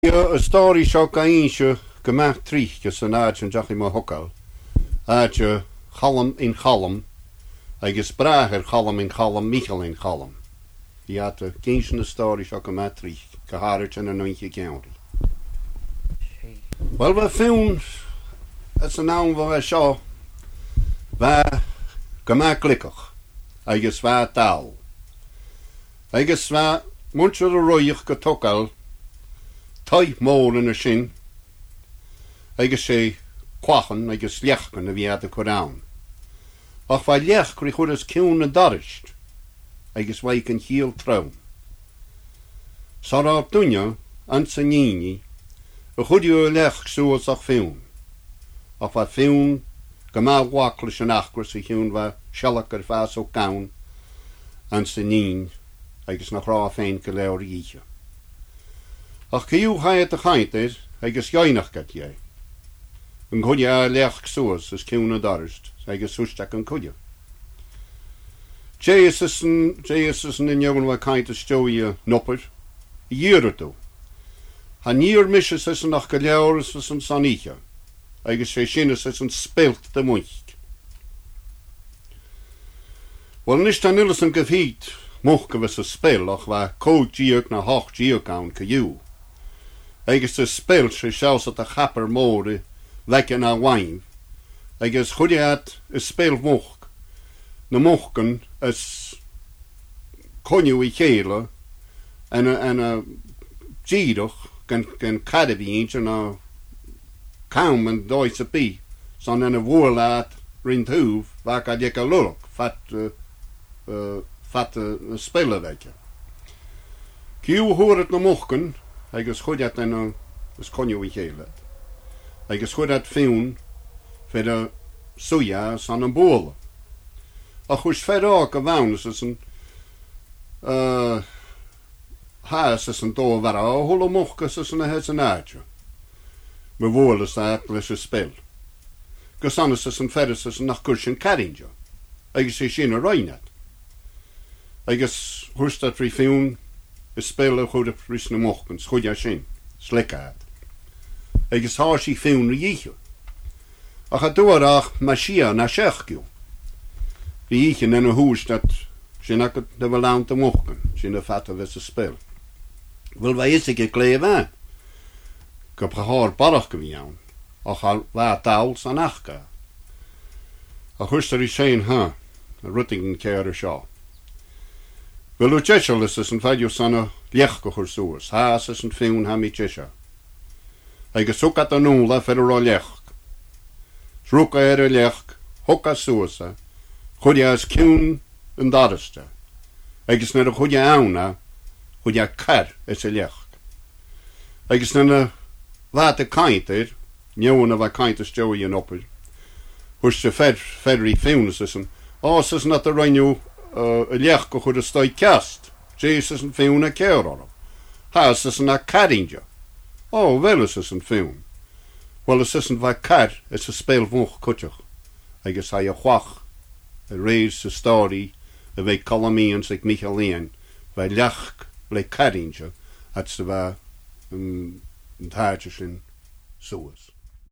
Y stori seo gaínseo go meach tríchas an áid an deachí má hocail. Áide chalam in chalam, agus bráthir chalam in chalam, Michael in chalam. Í áta géins na stori seo go meach trích, go háirt an anoinche geanrí. Wel, bheith fiún, as an án bheith seo, bheith go meach glicach, agus bheith dal. Agus bheith muintir a roiach go tocail, tai mór in a sin, agus sé quachan agus leachgan a bhí a chorán. Ach bhaid leach rí chud as ciún na darist, agus bhaid an chiel traum. Sa rá dúine an sa níní, a chudiú leach suas ach fiún. Ach bhaid fiún go má bhaclas an achgras a chiún bheith sealach ar fás ó gaun an sa nín, agus nach rá féin go leir íche. Ach ciú haid a chaintir agus gainach gat é. An chuide a leach suas as ciún na darist, agus sústeach an chuide. Jésus an in jogan bhaid chaint a stóí a nopper, dhéireadú. Ha níor mises is an ach go leabhras as an saníche, agus sé sinnas as an spilt de muich. Wel, nis tan illas an gafhít, moch go bheits a spil, ach bheith códíoch na hoch díoch an caú. Agus a spil sé seos at a chapar mór lecin a wain, agus chudiad is spil moch, na mochgan is coniu I chéile, en a díoch gan cadabíint an a caum an dóis a bí, son en a bhórlaat rintúf, vac a diec a lulok, fat a spil a vetje. Ciú húrat na mochgan, agus chudiad en a is coniu I chéile. Agus chudiad fiún fer a suja san an bóla. A chus ferrák a bhánus is an haas is an dó vera, a hol a mochgas is an a hes an áidja. Me bhólas a leis a spil. Gus anas is an ferris is an nach curs an carinja. Agus sé sin a reinad. Agus chustaat rí fiún is spil a chud a rís na mochgans, chudia sin, slickaad. Agus há sí fiún rí íche. Ach a dúarach ma sia na seachgiú. Rí íche en a hús dat sin ac de bhlánt a mochgan, sin a fat a vis a spil. Wel, bheit is ik léh aan. Go brathár barach go bhí ann, ach a bheit dal san achga. A chustar I sé ha, a rutting ceir a seo. Wel, o tjechel is an feidiú san a leach go chur suas, haas is an fiún ha mi tjecha. Agus sucat an núla fer a rá leach. Srúca a leach, hoca suasa, chudia as ciún an dariste. Agus na a chudia ána, chudia car is a leach. Agus na a bheit a caintir, neon a bheit caint a stjói an opir. Hús se ferri fiúnas is an, ás is na a reinú a leach go chud a stoi ceast. Jesus an fiún a ceir orm. Haas is an a carinja. Wel is an fiún. Wel is an bheit car is a spil moch cutteach. Agus ha a chwach, a réis a stori, a bheith calamíans ag Michaelíon, bheith leach le carinja, at sa bheith an táide sin suas.